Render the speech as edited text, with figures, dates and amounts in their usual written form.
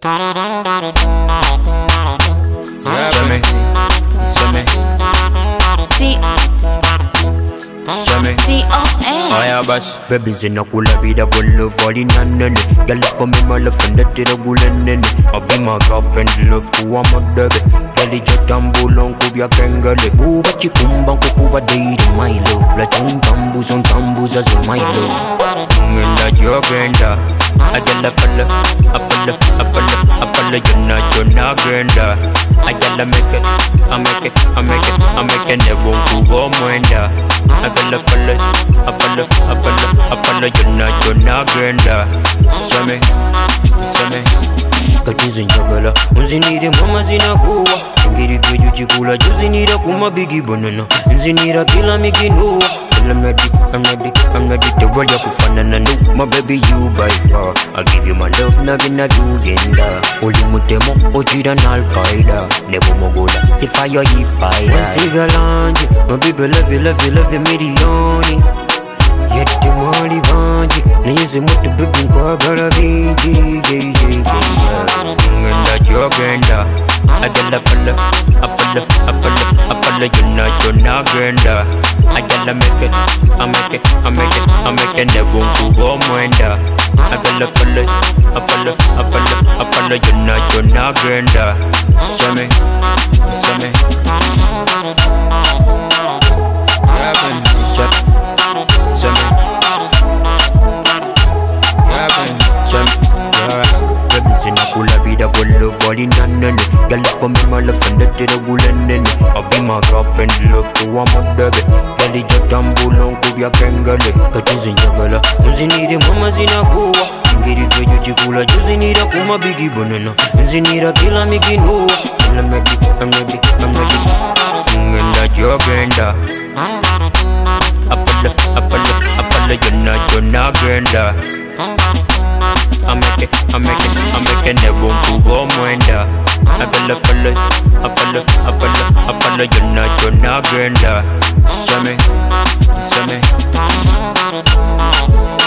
Baby zinakula vida bolo falling nanene. Girl for me my love and that tira gulenene. I be my girlfriend love kuwa madabe. Girl jatambulon kubya kengale. Buba chikumbang kukuba date my love. La chumbambus on tambus as my love. Ngenda jogenda. I get a fella, you're grenda. I get a make it, I make it, never won't go mwenda. I get a fella, you're not grenda. Same, katizi njagala, unzinire mama zinakuwa. Ngiri kweju chikula, juzinira kuma bigi banana. Nzinira kila mikinuwa. I'm ready to roll up with fun and my baby you by far. I'll give you my love, nagina dugenda. Oli mutemo, ojira na Al-Qaeda. Nebo mogola, si fire he fire. Wansigalanje, my baby love you milioni. Yeti mali banji, nizi mutu baby kwa gara biji. Ngenda jogenda. I get a fella, you're not grenda. I get a make it, I make it, never won't go mwenda. I get a fella, you're not grenda. Same. Zinakula vida bolo falling nanene. Girl for me my love and that tira gulenene. I be my girlfriend love kuwa madabe. Girl jatambulon kubya kengale. Katizi njagala, unzinire mama zinakuwa. Ngiri kweju chikula, juzinira kuma bigi banana. Nzinira kila mikinuwa. I'm ready. Ngenda jogenda. I follow you're not grenda. I make it, never won't go mwenda. I follow you're not grenda. Same.